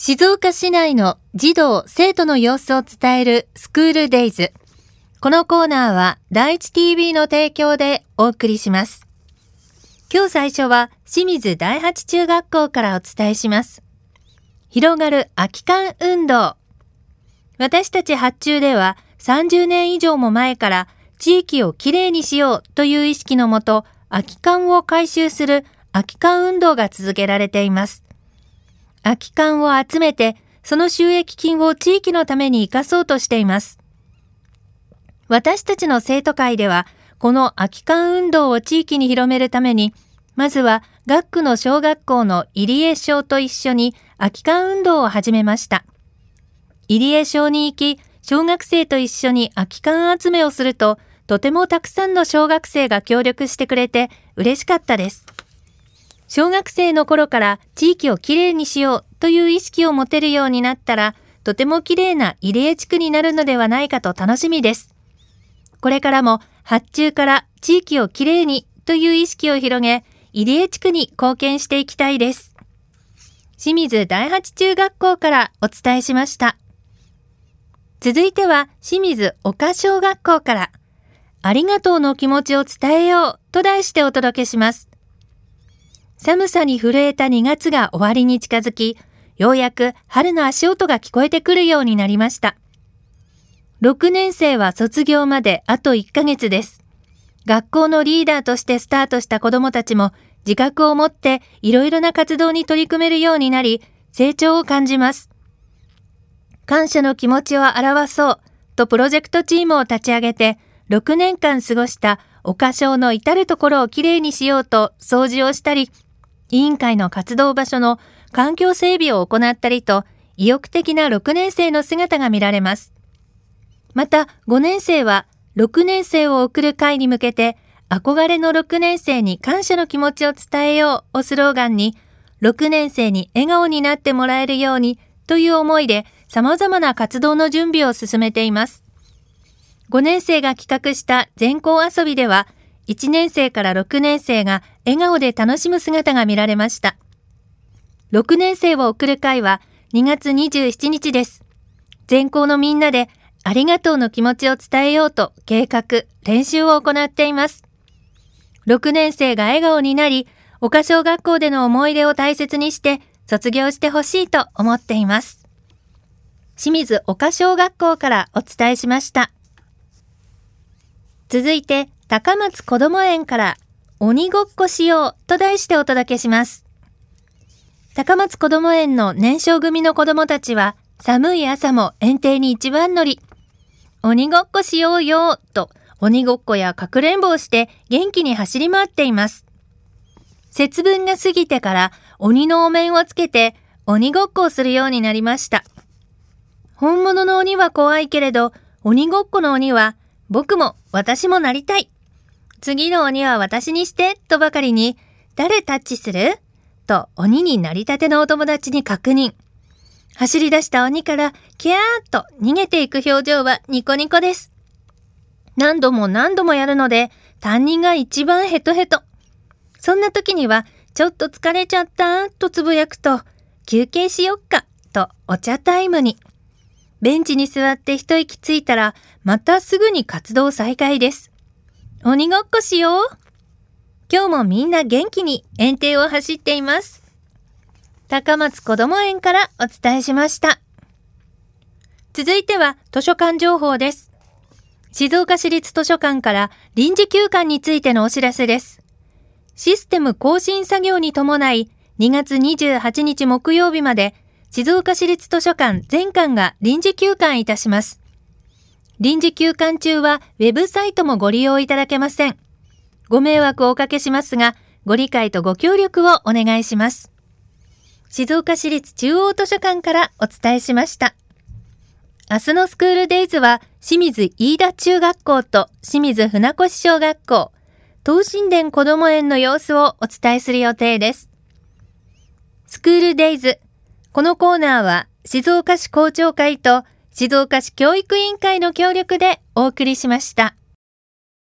静岡市内の児童・生徒の様子を伝えるスクールデイズ。このコーナーは第一 TV の提供でお送りします。今日最初は清水第八中学校からお伝えします。広がる空き缶運動。私たち八中では30年以上も前から地域をきれいにしようという意識のもと、空き缶を回収する空き缶運動が続けられています。空き缶を集めて、その収益金を地域のために生かそうとしています。私たちの生徒会では、この空き缶運動を地域に広めるために、まずは学区の小学校の入江小と一緒に空き缶運動を始めました。入江小に行き、小学生と一緒に空き缶集めをすると、とてもたくさんの小学生が協力してくれて嬉しかったです。小学生の頃から地域をきれいにしようという意識を持てるようになったら、とてもきれいな入江地区になるのではないかと楽しみです。これからも八中から地域をきれいにという意識を広げ、入江地区に貢献していきたいです。清水第八中学校からお伝えしました。続いては清水岡小学校から、ありがとうの気持ちを伝えようと題してお届けします。寒さに震えた2月が終わりに近づき、ようやく春の足音が聞こえてくるようになりました。6年生は卒業まであと1ヶ月です。学校のリーダーとしてスタートした子どもたちも自覚を持っていろいろな活動に取り組めるようになり、成長を感じます。感謝の気持ちを表そうとプロジェクトチームを立ち上げて、6年間過ごした岡小の至るところをきれいにしようと掃除をしたり、委員会の活動場所の環境整備を行ったりと、意欲的な6年生の姿が見られます。また5年生は6年生を送る会に向けて、憧れの6年生に感謝の気持ちを伝えようをスローガンに、6年生に笑顔になってもらえるようにという思いで様々な活動の準備を進めています。5年生が企画した全校遊びでは、1年生から6年生が笑顔で楽しむ姿が見られました。6年生を送る会は2月27日です。全校のみんなでありがとうの気持ちを伝えようと計画、練習を行っています。6年生が笑顔になり、岡小学校での思い出を大切にして卒業してほしいと思っています。清水岡小学校からお伝えしました。続いて、高松こども園から鬼ごっこしようと題してお届けします。高松こども園の年少組の子どもたちは寒い朝も園庭に一番乗り、鬼ごっこしようよと鬼ごっこやかくれんぼをして元気に走り回っています。節分が過ぎてから鬼のお面をつけて鬼ごっこをするようになりました。本物の鬼は怖いけれど、鬼ごっこの鬼は僕も私もなりたい。次の鬼は私にしてとばかりに、誰タッチすると鬼になりたてのお友達に確認。走り出した鬼からキャーッと逃げていく表情はニコニコです。何度も何度もやるので担任が一番ヘトヘト。そんな時にはちょっと疲れちゃったとつぶやくと、休憩しよっかとお茶タイムに。ベンチに座って一息ついたらまたすぐに活動再開です。鬼ごっこしよう。今日もみんな元気に園庭を走っています。高松こども園からお伝えしました。続いては図書館情報です。静岡市立図書館から臨時休館についてのお知らせです。システム更新作業に伴い2月28日木曜日まで静岡市立図書館全館が臨時休館いたします。臨時休館中はウェブサイトもご利用いただけません。ご迷惑をおかけしますが、ご理解とご協力をお願いします。静岡市立中央図書館からお伝えしました。明日のスクールデイズは清水飯田中学校と清水船越小学校、東進殿こども園の様子をお伝えする予定です。スクールデイズ。このコーナーは静岡市校長会と静岡市教育委員会の協力でお送りしました。